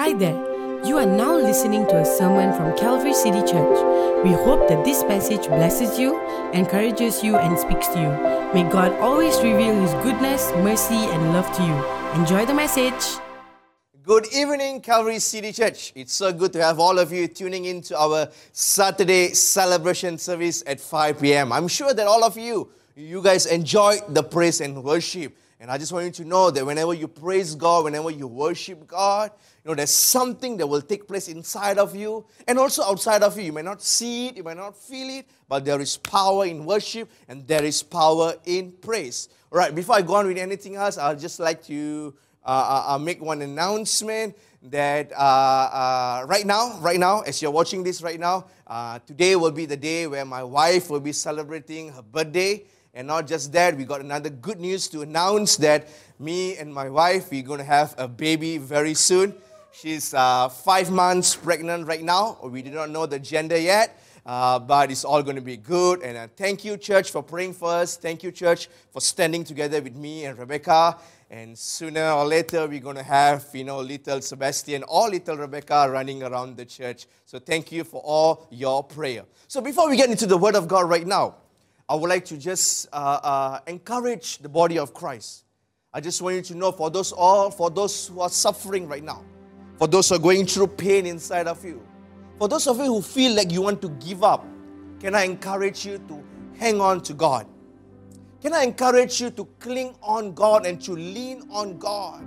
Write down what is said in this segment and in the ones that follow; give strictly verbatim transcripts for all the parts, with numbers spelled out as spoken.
Hi there. You are now listening to a sermon from Calvary City Church. We hope that this message blesses you, encourages you, and speaks to you. May God always reveal His goodness, mercy, and love to you. Enjoy the message. Good evening, Calvary City Church. It's so good to have all of you tuning in to our Saturday celebration service at five p.m. I'm sure that all of you, you guys enjoy the praise and worship. And I just want you to know that whenever you praise God, whenever you worship God, you know, there's something that will take place inside of you and also outside of you. You may not see it, you may not feel it, but there is power in worship and there is power in praise. All right, before I go on with anything else, I'd just like to uh, uh, make one announcement that uh, uh, right now, right now, as you're watching this right now, uh, today will be the day where my wife will be celebrating her birthday. And not just that, we got another good news to announce that me and my wife, we're going to have a baby very soon. She's uh, five months pregnant right now. We do not know the gender yet, uh, but it's all going to be good. And uh, thank you, church, for praying for us. Thank you, church, for standing together with me and Rebecca. And sooner or later, we're going to have, you know, little Sebastian or little Rebecca running around the church. So thank you for all your prayer. So before we get into the Word of God right now, I would like to just uh, uh, encourage the body of Christ. I just want you to know, for those all, for those who are suffering right now, for those who are going through pain inside of you, for those of you who feel like you want to give up, can I encourage you to hang on to God? Can I encourage you to cling on God and to lean on God?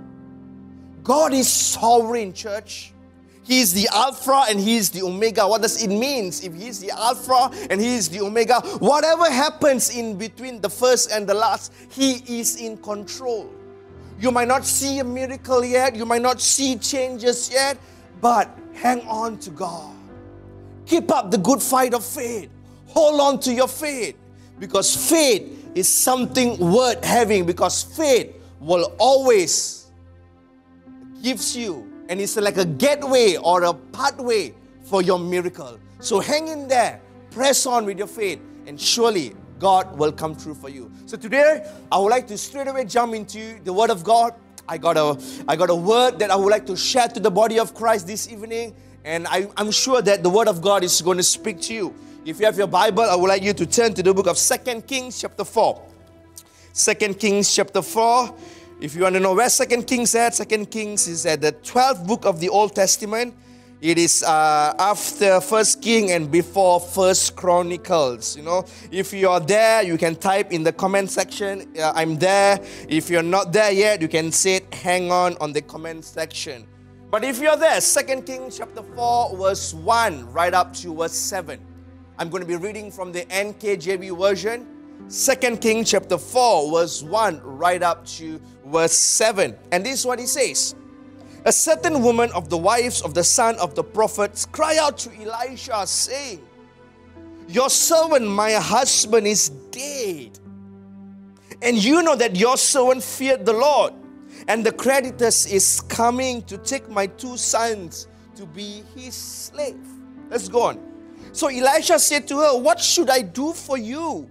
God is sovereign, church. He is the Alpha and He is the Omega. What does it mean? If He is the Alpha and He is the Omega, whatever happens in between the first and the last, He is in control. You might not see a miracle yet, you might not see changes yet, but hang on to God. Keep up the good fight of faith. Hold on to your faith, because faith is something worth having, because faith will always gives you, and it's like a gateway or a pathway for your miracle. So hang in there, press on with your faith, and surely God will come through for you. So today, I would like to straight away jump into the Word of God. I got a, I got a word that I would like to share to the body of Christ this evening, and I, I'm sure that the Word of God is going to speak to you. If you have your Bible, I would like you to turn to the book of Second Kings chapter four. Second Kings chapter four. If you want to know where Second Kings is at, Second Kings is at the twelfth book of the Old Testament. It is uh, after First King and before First Chronicles. You know, if you are there, you can type in the comment section, uh, I'm there. If you're not there yet, you can say, hang on on the comment section. But if you're there, Second Kings chapter four, verse one, right up to verse seven. I'm going to be reading from the N K J V version. Second Kings chapter four, verse one, right up to verse seven. And this is what he says. A certain woman of the wives of the son of the prophets cry out to Elisha, saying, your servant, my husband, is dead. And you know that your servant feared the Lord, and the creditor is coming to take my two sons to be his slave. Let's go on. So Elisha said to her, what should I do for you?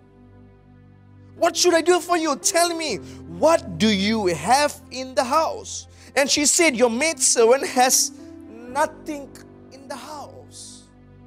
What should I do for you? Tell me, what do you have in the house? And she said, your maidservant has nothing in the house,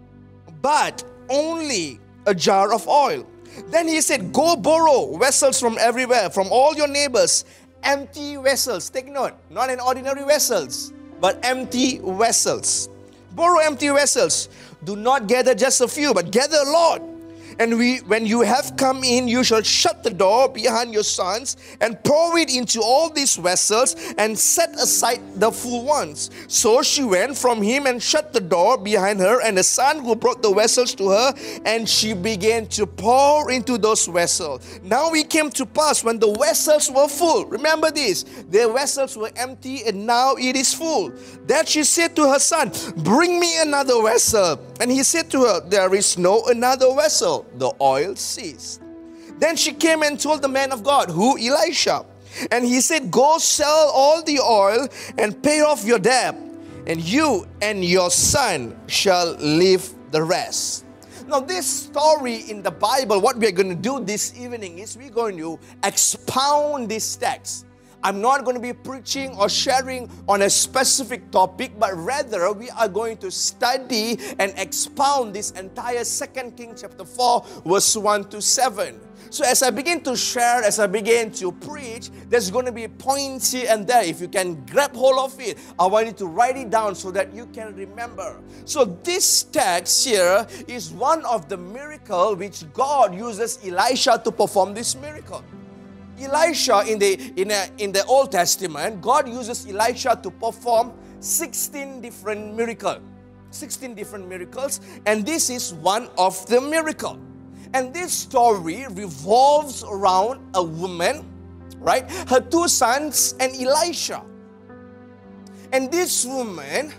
but only a jar of oil. Then he said, go borrow vessels from everywhere, from all your neighbors, empty vessels. Take note, not an ordinary vessels, but empty vessels. Borrow empty vessels. Do not gather just a few, but gather a lot. And we, when you have come in, you shall shut the door behind your sons and pour it into all these vessels and set aside the full ones. So she went from him and shut the door behind her and the son who brought the vessels to her, and she began to pour into those vessels. Now it came to pass when the vessels were full. Remember this, their vessels were empty and now it is full. That she said to her son, bring me another vessel. And he said to her, there is no another vessel. The oil ceased. Then she came and told the man of God, who? Elisha. And he said, go sell all the oil and pay off your debt, and you and your son shall leave the rest. Now this story in the Bible, what we're going to do this evening is we're going to expound this text. I'm not going to be preaching or sharing on a specific topic, but rather we are going to study and expound this entire Second Kings chapter four, verse one to seven. So as I begin to share, as I begin to preach, there's going to be points here and there. If you can grab hold of it, I want you to write it down so that you can remember. So this text here is one of the miracles which God uses Elisha to perform this miracle. Elisha in the in a, in the Old Testament, God uses Elisha to perform sixteen different miracles. sixteen different miracles, and this is one of the miracles. And this story revolves around a woman, right? Her two sons and Elisha. And this woman,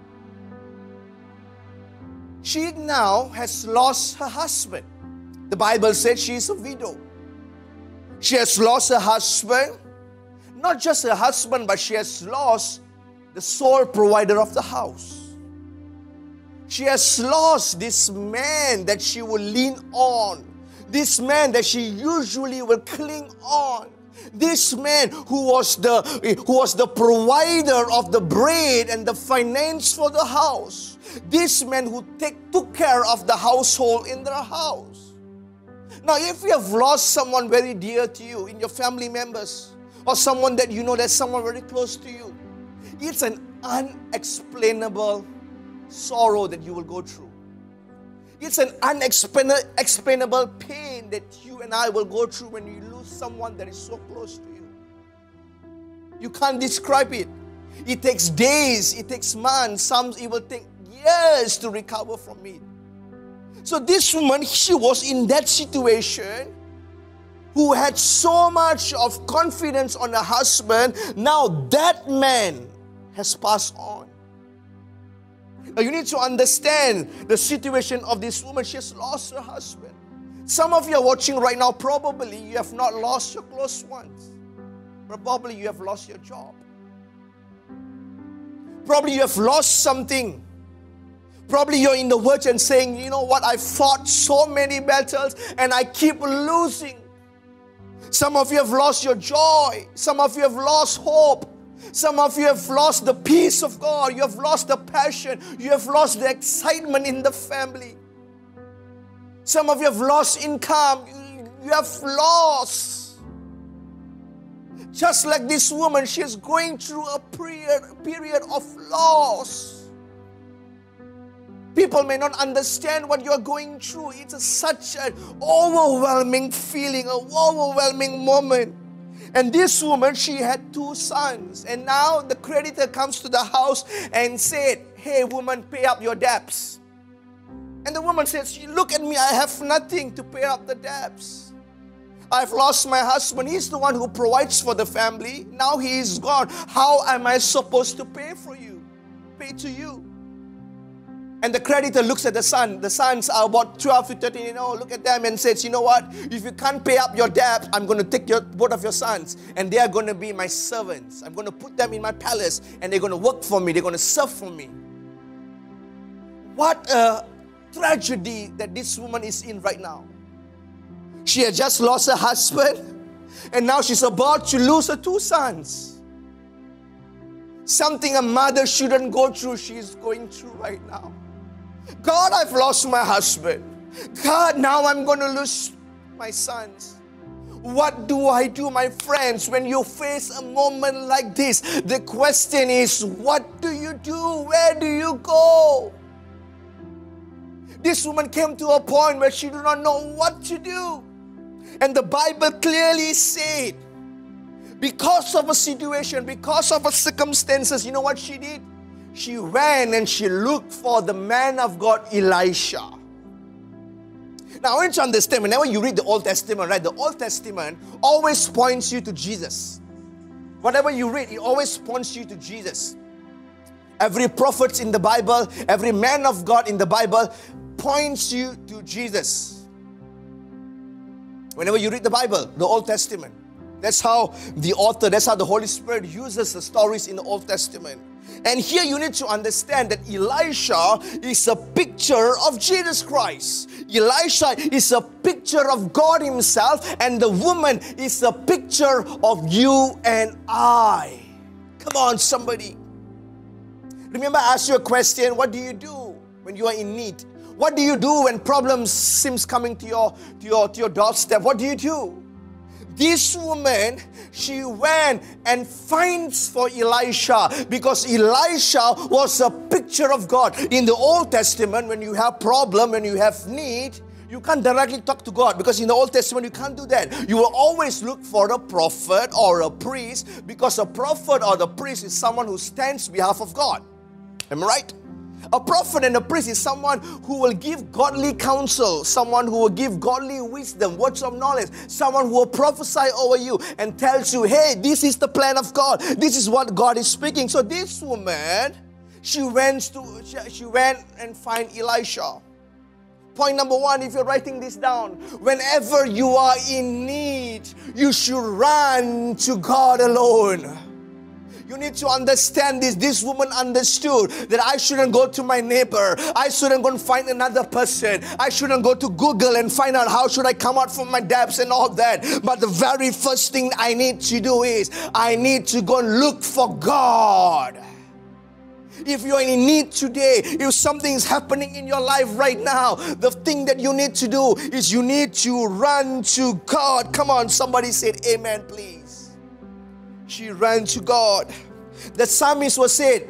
she now has lost her husband. The Bible says she is a widow. She has lost her husband. Not just her husband, but she has lost the sole provider of the house. She has lost this man that she will lean on. This man that she usually will cling on. This man who was the, who was the provider of the bread and the finance for the house. This man who take, took care of the household in their house. Now, if you have lost someone very dear to you in your family members, or someone that you know that's someone very close to you, it's an unexplainable sorrow that you will go through. It's an unexplainable pain that you and I will go through when you lose someone that is so close to you. You can't describe it. It takes days, it takes months, some it will take years to recover from it. So this woman, she was in that situation, who had so much of confidence on her husband. Now that man has passed on. Now you need to understand the situation of this woman. She has lost her husband. Some of you are watching right now, probably you have not lost your close ones. Probably you have lost your job. Probably you have lost something. Probably you're in the verge and saying, you know what, I fought so many battles and I keep losing. Some of you have lost your joy. Some of you have lost hope. Some of you have lost the peace of God. You have lost the passion. You have lost the excitement in the family. Some of you have lost income. You have lost. Just like this woman, she is going through a period, period of loss. People may not understand what you're going through. It's a, such an overwhelming feeling, an overwhelming moment. And this woman, she had two sons. And now the creditor comes to the house and said, hey woman, pay up your debts. And the woman says, look at me, I have nothing to pay up the debts. I've lost my husband. He's the one who provides for the family. Now he is gone. How am I supposed to pay for you? Pay to you. And the creditor looks at the son. The sons are about twelve to thirteen, you know, look at them and says, you know what? If you can't pay up your debt, I'm going to take your, both of your sons and they are going to be my servants. I'm going to put them in my palace and they're going to work for me. They're going to serve for me. What a tragedy that this woman is in right now. She had just lost her husband and now she's about to lose her two sons. Something a mother shouldn't go through, she's going through right now. God, I've lost my husband. God, now I'm going to lose my sons. What do I do, my friends, when you face a moment like this? The question is, what do you do? Where do you go? This woman came to a point where she did not know what to do. And the Bible clearly said, because of a situation, because of a circumstances, you know what she did? She ran and she looked for the man of God, Elisha. Now, I want you to understand, whenever you read the Old Testament, right, the Old Testament always points you to Jesus. Whatever you read, it always points you to Jesus. Every prophet in the Bible, every man of God in the Bible points you to Jesus. Whenever you read the Bible, the Old Testament, That's how the author, that's how the Holy Spirit uses the stories in the Old Testament. And here you need to understand that Elisha is a picture of Jesus Christ. Elisha is a picture of God Himself, and the woman is a picture of you and I. Come on, somebody. Remember, I asked you a question. What do you do when you are in need? What do you do when problems seems coming to your, to your, to your doorstep? What do you do? This woman, she went and finds for Elisha, because Elisha was a picture of God. In the Old Testament, when you have problem, when you have need, you can't directly talk to God, because in the Old Testament you can't do that. You will always look for a prophet or a priest, because a prophet or the priest is someone who stands on behalf of God. Am I right? A prophet and a priest is someone who will give godly counsel, someone who will give godly wisdom, words of knowledge, someone who will prophesy over you and tells you, hey, this is the plan of God. This is what God is speaking. So this woman, she went to she, she went and find Elisha. Point number one, if you're writing this down, whenever you are in need, you should run to God alone. You need to understand this. This woman understood that I shouldn't go to my neighbor. I shouldn't go and find another person. I shouldn't go to Google and find out how should I come out from my debts and all that. But the very first thing I need to do is I need to go and look for God. If you're in need today, if something is happening in your life right now, the thing that you need to do is you need to run to God. Come on, somebody said amen, please. She ran to God. The psalmist was said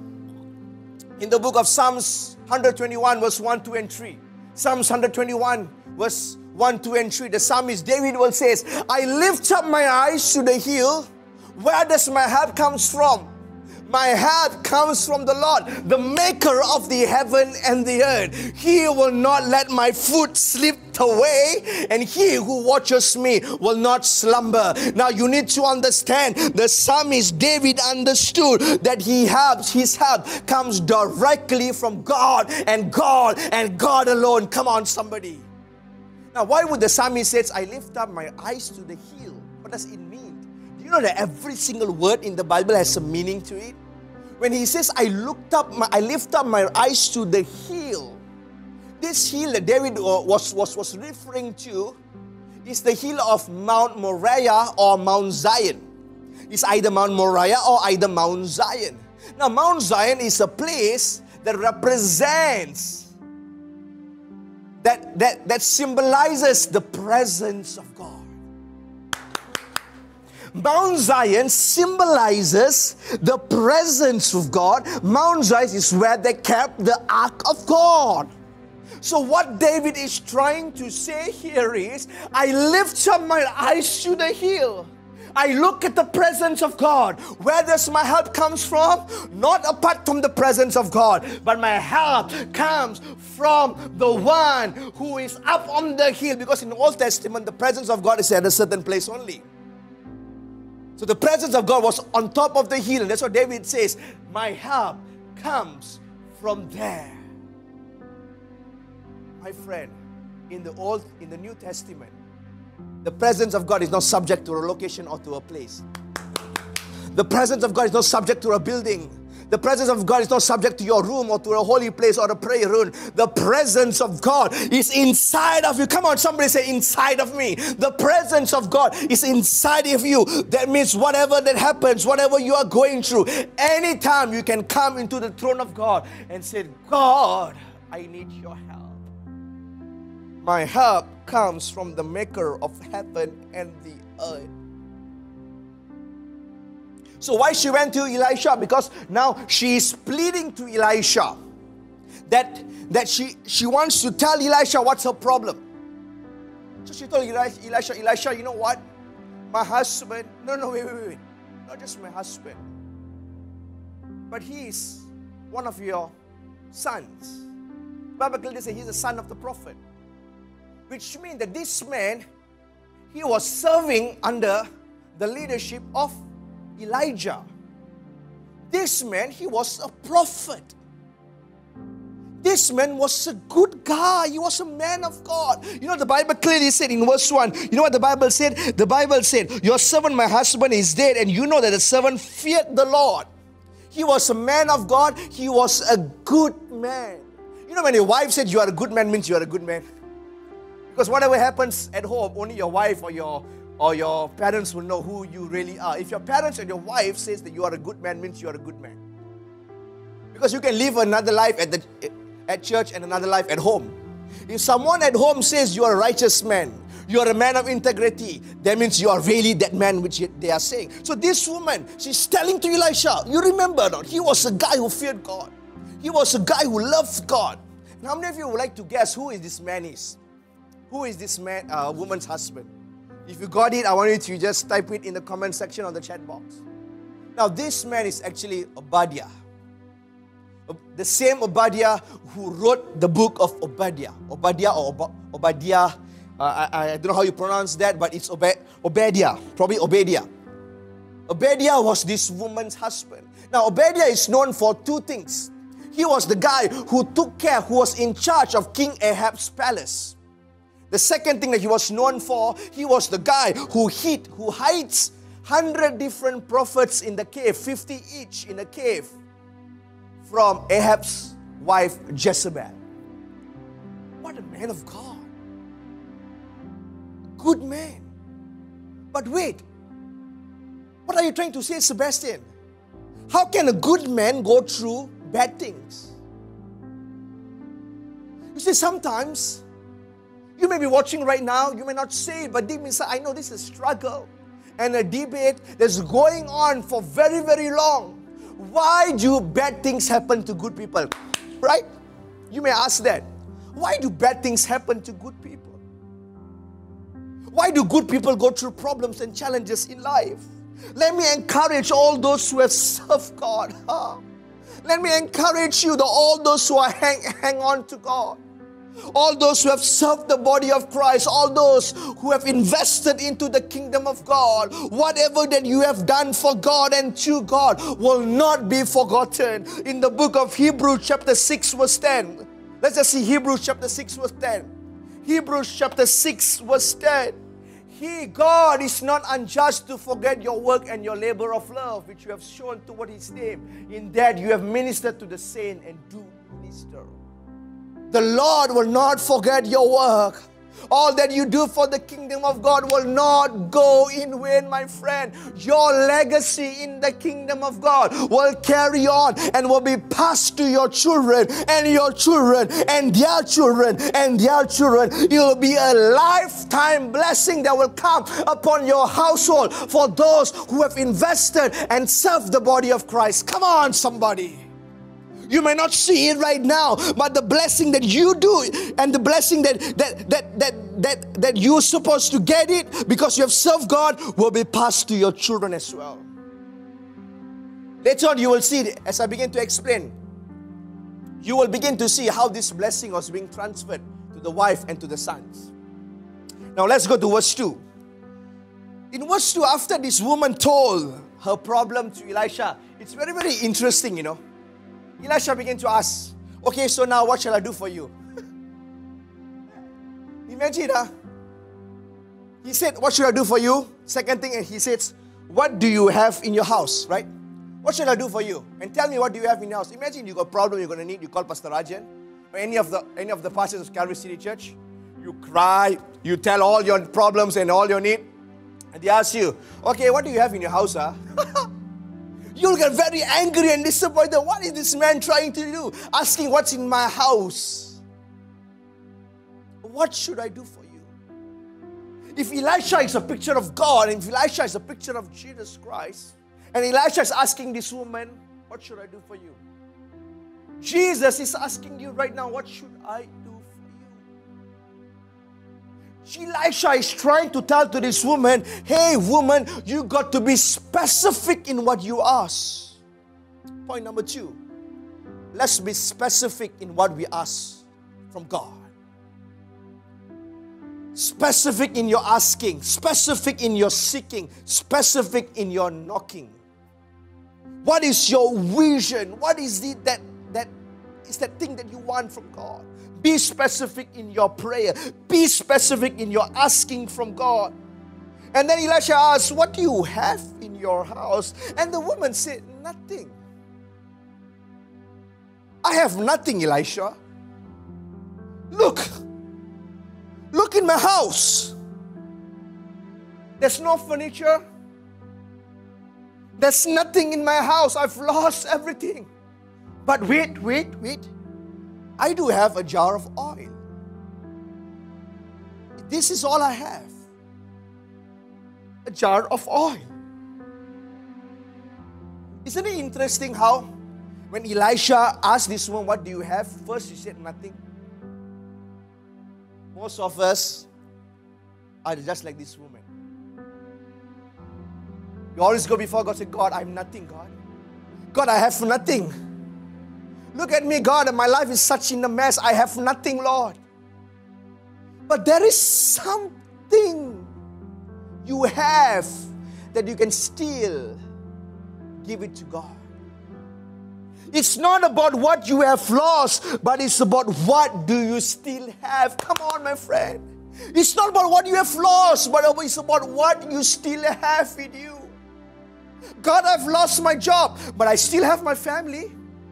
in the book of Psalms one twenty-one, verse one, two, and three. Psalms one twenty-one, verse one, two, and three. The psalmist David will says, I lift up my eyes to the hill. Where does my help comes from? My help comes from the Lord, the maker of the heaven and the earth. He will not let my foot slip away, and He who watches me will not slumber. Now you need to understand, the psalmist David understood that he helps, his help comes directly from God and God and God alone. Come on, somebody. Now why would the psalmist say, I lift up my eyes to the hill? What does it mean? You know that every single word in the Bible has a meaning to it. When he says, I looked up, my, I lift up my eyes to the hill. This hill that David was, was, was referring to is the hill of Mount Moriah or Mount Zion. It's either Mount Moriah or either Mount Zion. Now Mount Zion is a place that represents, that, that, that symbolizes the presence of God. Mount Zion symbolizes the presence of God. Mount Zion is where they kept the Ark of God. So what David is trying to say here is, I lift up my eyes to the hill. I look at the presence of God. Where does my help comes from? Not apart from the presence of God, but my help comes from the one who is up on the hill. Because in the Old Testament, the presence of God is at a certain place only. So the presence of God was on top of the hill. And that's what David says, my help comes from there. My friend, in the Old, in the New Testament, the presence of God is not subject to a location or to a place. The presence of God is not subject to a building. The presence of God is not subject to your room or to a holy place or a prayer room. The presence of God is inside of you. Come on, somebody say inside of me. The presence of God is inside of you. That means whatever that happens, whatever you are going through, anytime you can come into the throne of God and say, God, I need your help. My help comes from the maker of heaven and the earth. So why she went to Elisha? Because now she is pleading to Elisha that, that she, she wants to tell Elisha what's her problem. So she told Elisha, Elisha, Elisha, you know what? My husband, no, no, wait, wait, wait. Not just my husband, but he is one of your sons. The Bible clearly says he's the son of the prophet. Which means that this man, he was serving under the leadership of Elijah. This man, he was a prophet. this man was a good guy. He was a man of God. You know, the Bible clearly said in verse one, you know what the Bible said? The Bible said, your servant, my husband, is dead, and you know that the servant feared the Lord. He was a man of God. He was a good man. You know, when your wife said you are a good man, means you are a good man. Because whatever happens at home, only your wife or your or your parents will know who you really are. If your parents and your wife says that you are a good man, means you are a good man. Because you can live another life at the at church and another life at home. If someone at home says you are a righteous man, you are a man of integrity, that means you are really that man which they are saying. So this woman, she's telling to Elisha, you remember not, he was a guy who feared God. He was a guy who loved God. And how many of you would like to guess who is this man is? Who is this man, uh, woman's husband? If you got it, I want you to just type it in the comment section or the chat box. Now this man is actually Obadiah. The same Obadiah who wrote the book of Obadiah. Obadiah or Ob- Obadiah, uh, I, I don't know how you pronounce that, but it's Ob- Obadiah, probably Obadiah. Obadiah was this woman's husband. Now Obadiah is known for two things. He was the guy who took care, who was in charge of King Ahab's palace. The second thing that he was known for, he was the guy who hid, who hides one hundred different prophets in the cave, fifty each in a cave, from Ahab's wife Jezebel. What a man of God. Good man. But wait, what are you trying to say, Sebastian? How can a good man go through bad things? You see, sometimes you may be watching right now, you may not say it, but deep inside, I know this is a struggle and a debate that's going on for very, very long. Why do bad things happen to good people? Right? You may ask that. Why do bad things happen to good people? Why do good people go through problems and challenges in life? Let me encourage all those who have served God. Let me encourage you, the, all those who are hang, hang on to God. All those who have served the body of Christ, all those who have invested into the kingdom of God, whatever that you have done for God and to God will not be forgotten. In the book of Hebrews chapter six verse ten. Let's just see Hebrews chapter six verse ten. Hebrews chapter six verse ten. He, God, is not unjust to forget your work and your labor of love, which you have shown toward His name. In that you have ministered to the saint and do minister. The Lord will not forget your work. All that you do for the kingdom of God will not go in vain, my friend. Your legacy in the kingdom of God will carry on and will be passed to your children and your children and their children and their children. It will be a lifetime blessing that will come upon your household for those who have invested and served the body of Christ. Come on, somebody. You may not see it right now, but the blessing that you do and the blessing that that that that that, that you're supposed to get it because you have served God will be passed to your children as well. Later on, you will see it as I begin to explain. You will begin to see how this blessing was being transferred to the wife and to the sons. Now let's go to verse two. In verse two, after this woman told her problem to Elisha, it's very, very interesting, you know. Elisha began to ask, okay, so now what shall I do for you? Imagine, huh? He said, what should I do for you? Second thing, and he says, what do you have in your house, right? What should I do for you? And tell me what do you have in your house. Imagine you got a problem you're going to need, you call Pastor Rajan, or any of the any of the pastors of Calvary City Church. You cry, you tell all your problems and all your need, and they ask you, okay, what do you have in your house, huh? You'll get very angry and disappointed. What is this man trying to do? Asking what's in my house. What should I do for you? If Elisha is a picture of God, and if Elisha is a picture of Jesus Christ, and Elisha is asking this woman, what should I do for you? Jesus is asking you right now, what should I do for you? Elisha is trying to tell to this woman, hey woman, you got to be specific in what you ask. Point number two, let's be specific in what we ask from God. Specific in your asking, specific in your seeking, specific in your knocking. What is your vision? What is it that, that is that thing that you want from God? Be specific in your prayer. Be specific in your asking from God. And then Elisha asked, what do you have in your house? And the woman said, nothing. I have nothing, Elisha. Look. Look in my house. There's no furniture. There's nothing in my house. I've lost everything. But wait, wait, wait. I do have a jar of oil. This is all I have. A jar of oil. Isn't it interesting how when Elisha asked this woman, what do you have? First she said nothing. Most of us are just like this woman. You always go before God and say, God, I'm nothing, God. God, I have nothing. Look at me, God, and my life is such in a mess. I have nothing, Lord. But there is something you have that you can still give it to God. It's not about what you have lost, but it's about what do you still have. Come on, my friend. It's not about what you have lost, but it's about what you still have in you. God, I've lost my job, but I still have my family.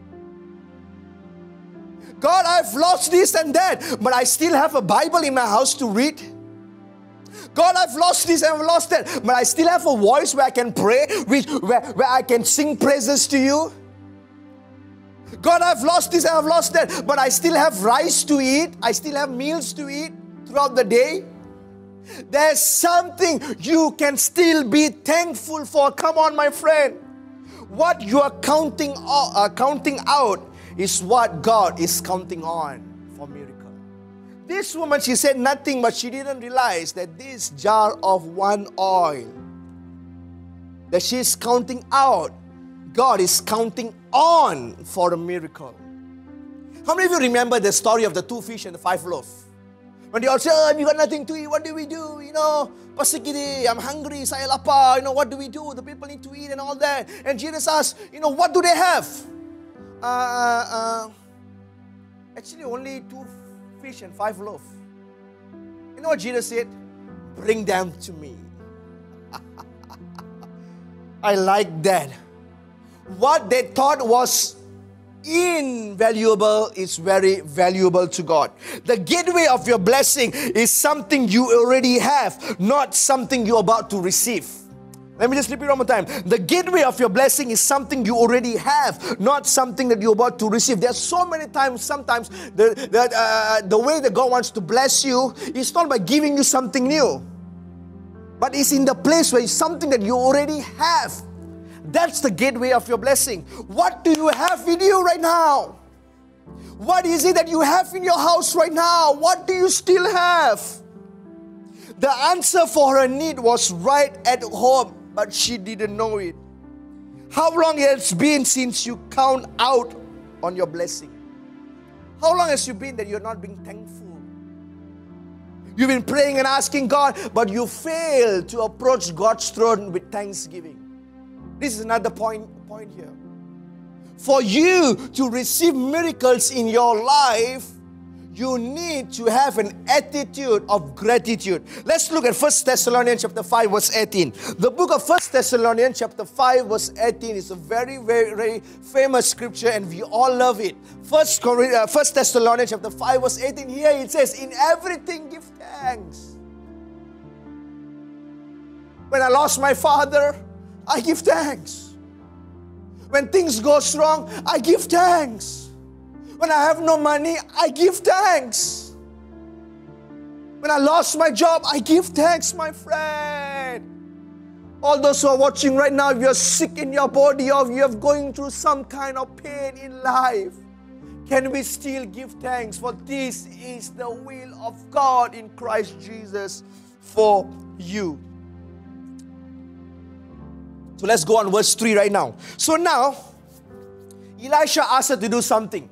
God, I've lost this and that, but I still have a Bible in my house to read. God, I've lost this and I've lost that, but I still have a voice where I can pray, which, where, where I can sing praises to you. God, I've lost this and I've lost that, but I still have rice to eat. I still have meals to eat throughout the day. There's something you can still be thankful for. Come on, my friend. What you are counting, uh, counting out is what God is counting on for miracle. This woman, she said nothing, but she didn't realize that this jar of one oil that she's counting out, God is counting on for a miracle. How many of you remember the story of the two fish and the five loaves? When they all say, oh, we got nothing to eat, what do we do? You know, pasigidi, I'm hungry, saya lapar, you know, what do we do? The people need to eat and all that. And Jesus asked, you know, what do they have? Uh, uh, actually, only two fish and five loaves. You know what Jesus said? Bring them to me. I like that. What they thought was invaluable is very valuable to God. The gateway of your blessing is something you already have, not something you're about to receive. Let me just repeat one more time. The gateway of your blessing is something you already have, not something that you're about to receive. There's so many times, sometimes, the, the, uh, the way that God wants to bless you is not by giving you something new, but it's in the place where it's something that you already have. That's the gateway of your blessing. What do you have in you right now? What is it that you have in your house right now? What do you still have? The answer for her need was right at home, but she didn't know it. How long has it been since you count out on your blessing? How long has it been that you're not being thankful? You've been praying and asking God, but you fail to approach God's throne with thanksgiving. This is another point, point here. For you to receive miracles in your life, you need to have an attitude of gratitude. Let's look at First Thessalonians chapter five, verse eighteen. The book of First Thessalonians chapter five, verse eighteen is a very, very, very famous scripture and we all love it. First, First Thessalonians chapter five, verse eighteen, here it says, in everything give thanks. When I lost my father, I give thanks. When things go wrong, I give thanks. When I have no money, I give thanks. When I lost my job, I give thanks, my friend. All those who are watching right now, if you're sick in your body or you're going through some kind of pain in life, can we still give thanks? For this is the will of God in Christ Jesus for you. So let's go on verse three right now. So now, Elisha asked her to do something.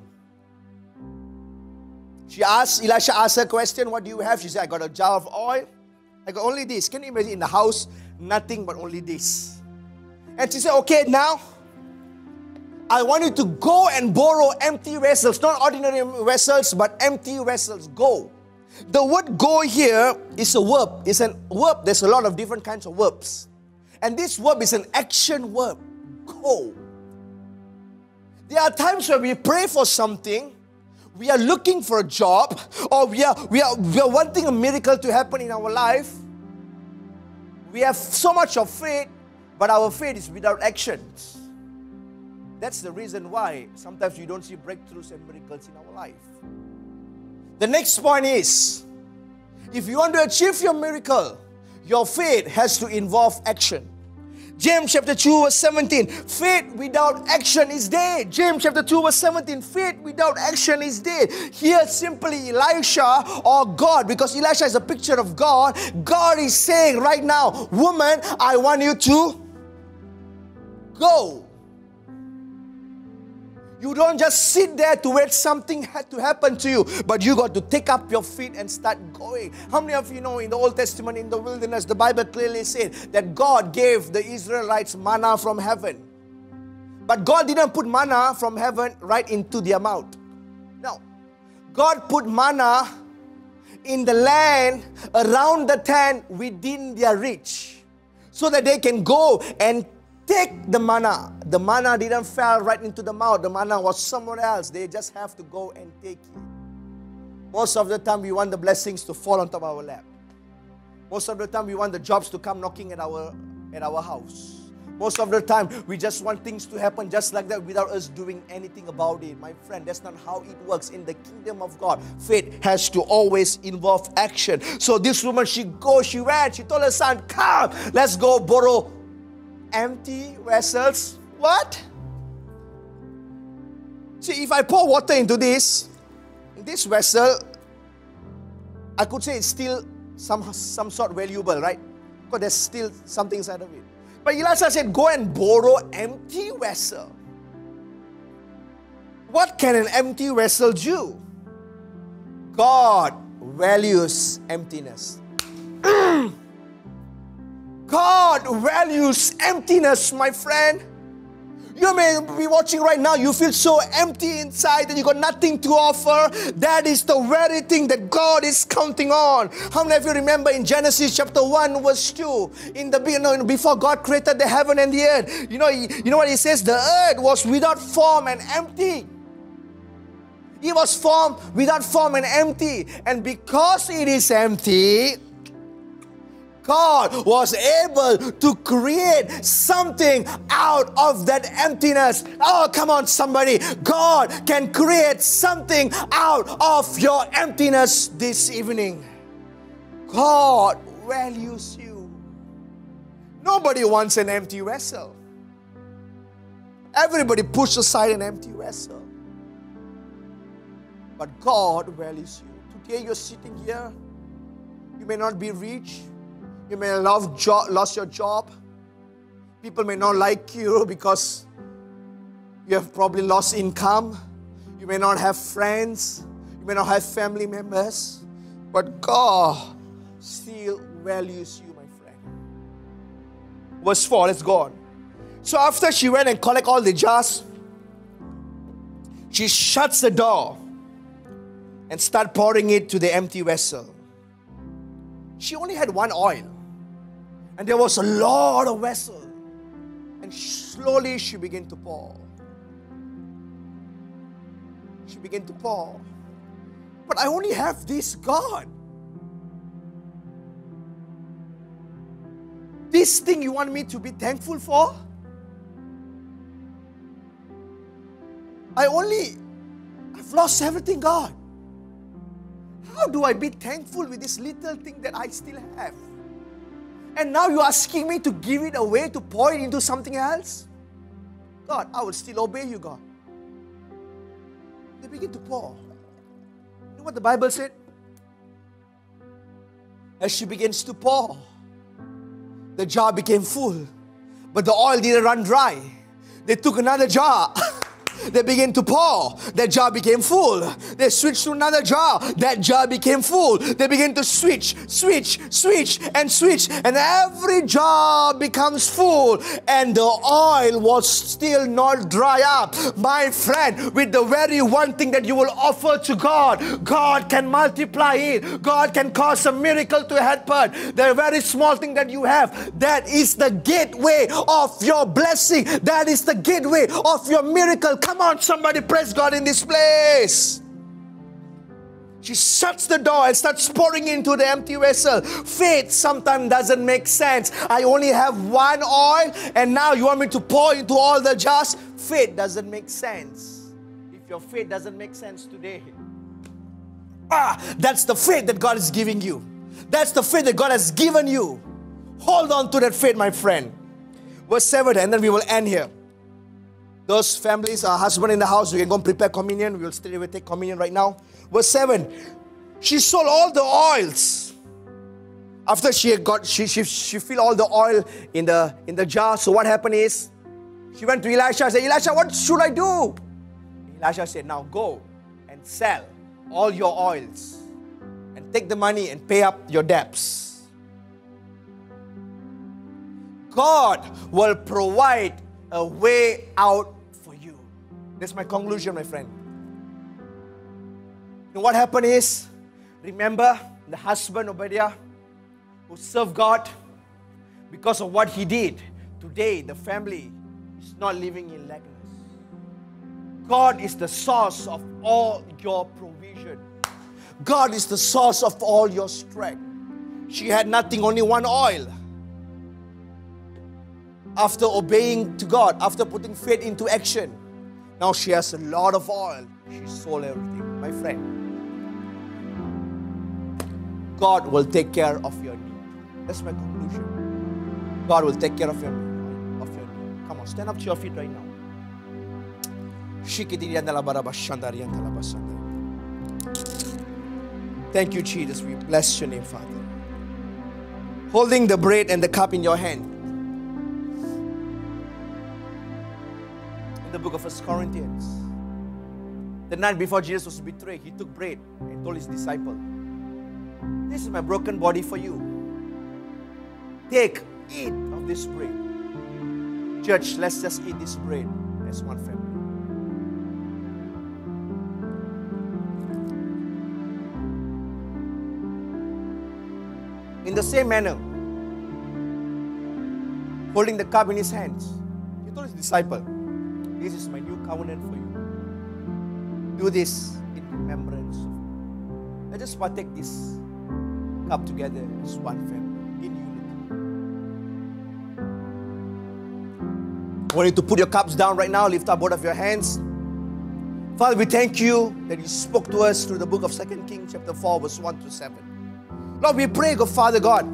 She asked, Elisha asked her a question, what do you have? She said, I got a jar of oil. I got only this. Can you imagine in the house, nothing but only this. And she said, okay, now, I want you to go and borrow empty vessels, not ordinary vessels, but empty vessels. Go. The word go here is a verb. It's a verb. There's a lot of different kinds of verbs. And this verb is an action verb. Go. There are times where we pray for something, we are looking for a job, or we are, we are, we are wanting a miracle to happen in our life. We have so much of faith, but our faith is without actions. That's the reason why sometimes you don't see breakthroughs and miracles in our life. The next point is, if you want to achieve your miracle, your faith has to involve action. James chapter two verse seventeen, faith without action is dead. James chapter two verse seventeen, faith without action is dead. Here simply Elisha or God, because Elisha is a picture of God, God is saying right now, woman, I want you to go. You don't just sit there to wait something to happen to you, but you got to take up your feet and start going. How many of you know in the Old Testament, in the wilderness, the Bible clearly said that God gave the Israelites manna from heaven. But God didn't put manna from heaven right into their mouth. No. God put manna in the land around the tent within their reach, so that they can go and take the manna. The manna didn't fall right into the mouth. The manna was somewhere else. They just have to go and take it. Most of the time we want the blessings to fall on top of our lap. Most of the time we want the jobs to come knocking at our, at our house. Most of the time we just want things to happen just like that without us doing anything about it. My friend, that's not how it works in the kingdom of God. Faith has to always involve action. So this woman, she goes, she ran, she told her son, come, let's go borrow empty vessels. What? See, if I pour water into this, this vessel, I could say it's still some, some sort valuable, right? Because there's still something inside of it. But Elisha said, go and borrow empty vessel. What can an empty vessel do? God values emptiness. God values emptiness, my friend. You may be watching right now, you feel so empty inside that you got nothing to offer. That is the very thing that God is counting on. How many of you remember in Genesis chapter one verse two, in the you know, before God created the heaven and the earth, you know, you know what he says? The earth was without form and empty. It was formed without form and empty. And because it is empty, God was able to create something out of that emptiness. Oh, come on, somebody. God can create something out of your emptiness this evening. God values you. Nobody wants an empty vessel. Everybody pushes aside an empty vessel. But God values you. Today you're sitting here. You may not be rich. You may have lost, jo- lost your job. People may not like you because you have probably lost income. You may not have friends. You may not have family members. But God still values you, my friend. Verse four, let's go on. So after she went and collected all the jars, she shuts the door and starts pouring it to the empty vessel. She only had one oil. And there was a lot of vessel. And slowly she began to pour. She began to pour. But I only have this, God. This thing you want me to be thankful for? I only, I've lost everything, God. How do I be thankful with this little thing that I still have? And now you're asking me to give it away, to pour it into something else? God, I will still obey you, God. They begin to pour. You know what the Bible said? As she begins to pour, the jar became full. But the oil didn't run dry. They took another jar. They begin to pour. That jar became full. They switched to another jar. That jar became full. They begin to switch, switch, switch, and switch. And every jar becomes full. And the oil was still not dry up. My friend, with the very one thing that you will offer to God, God can multiply it. God can cause a miracle to happen. The very small thing that you have, that is the gateway of your blessing. That is the gateway of your miracle. Come on, somebody praise God in this place. She shuts the door and starts pouring into the empty vessel. Faith sometimes doesn't make sense. I only have one oil and now you want me to pour into all the jars? Faith doesn't make sense. If your faith doesn't make sense today, ah, that's the faith that God is giving you. That's the faith that God has given you. Hold on to that faith, my friend. Verse seven, and then we will end here. Those families, our husband in the house, we can go and prepare communion. We will straight away take communion right now. Verse seven, she sold all the oils. After she had got, she, she, she filled all the oil in the, in the jar. So what happened is, she went to Elisha and said, Elisha, what should I do? Elisha said, now go and sell all your oils and take the money and pay up your debts. God will provide a way out for you. That's my conclusion, my friend. And what happened is, remember the husband Obadiah who served God because of what he did. Today, the family is not living in lackness. God is the source of all your provision. God is the source of all your strength. She had nothing, only one oil. After obeying to God, after putting faith into action, now she has a lot of oil. She sold everything. My friend, God will take care of your need. That's my conclusion. God will take care of your, of your need. Come on, stand up to your feet right now. Thank you, Jesus. We bless your name, Father. Holding the bread and the cup in your hand. The book of First Corinthians. The night before Jesus was betrayed, he took bread and told his disciple, this is my broken body for you. Take, eat of this bread. Church, let's just eat this bread as one family. In the same manner, holding the cup in his hands, he told his disciple, this is my new covenant for you. Do this in remembrance of me. Let us partake this cup together as one family, in unity. I want you to put your cups down right now. Lift up both of your hands. Father, we thank you that you spoke to us through the book of Second Kings chapter four, verse one to seven. Lord, we pray, God, Father God,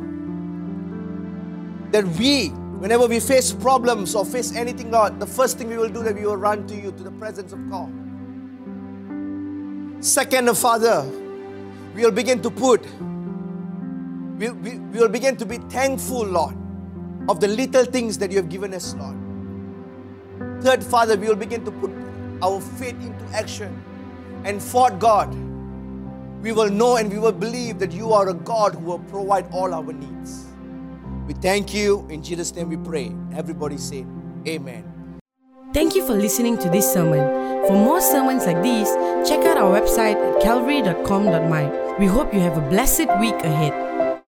that we, whenever we face problems or face anything, Lord, the first thing we will do, that we will run to you, to the presence of God. Second, Father, we will begin to put, we, we, we will begin to be thankful, Lord, of the little things that you have given us, Lord. Third, Father, we will begin to put our faith into action. And fourth, God, we will know and we will believe that you are a God who will provide all our needs. We thank you. In Jesus' name we pray. Everybody say amen. Thank you for listening to this sermon. For more sermons like these, check out our website at calvary dot com dot my. We hope you have a blessed week ahead.